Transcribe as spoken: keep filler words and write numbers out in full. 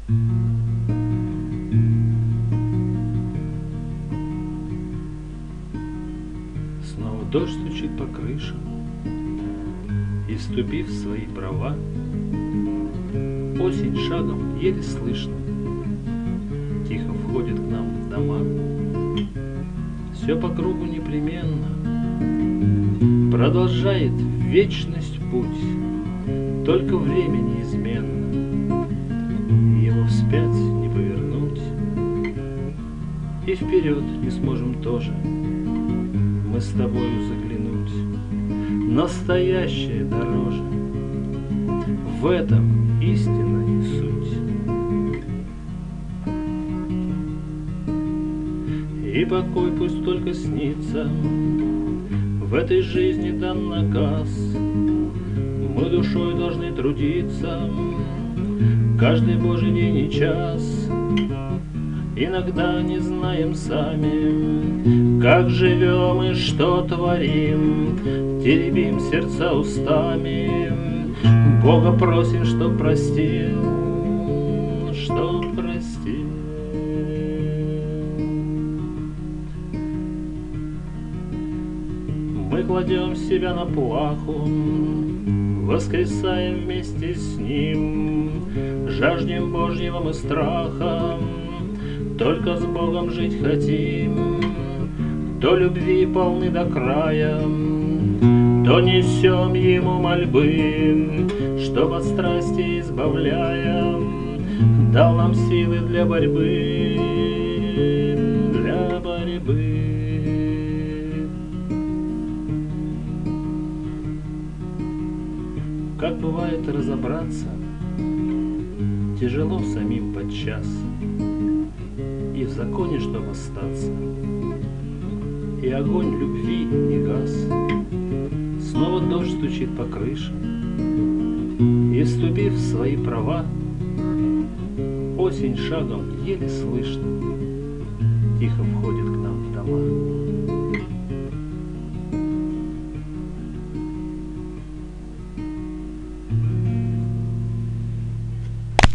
Снова дождь стучит по крышам, и, вступив в свои права, осень шагом еле слышно тихо входит к нам в дома. Все по кругу непременно продолжает вечность путь, только время неизменно, его вспять не повернуть, и вперед не сможем тоже мы с тобою заглянуть. Настоящее дороже, в этом истина и суть. И покой пусть только снится, в этой жизни дан наказ. Мы душой должны трудиться каждый божий день и час. Иногда не знаем сами, как живем и что творим, теребим сердца устами, Бога просим, чтоб простил, чтоб простил. Мы кладем себя на плаху, воскресаем вместе с Ним, жаждем Божьего мы страха, только с Богом жить хотим, то любви полны до края, то несем Ему мольбы, чтоб от страсти избавляя, дал нам силы для борьбы, для борьбы. Как бывает разобраться, тяжело самим подчас, и в законе, чтоб остаться, и огонь любви не гас. Снова дождь стучит по крышам, и, вступив в свои права, осень шагом еле слышно тихо входит к нам в дома.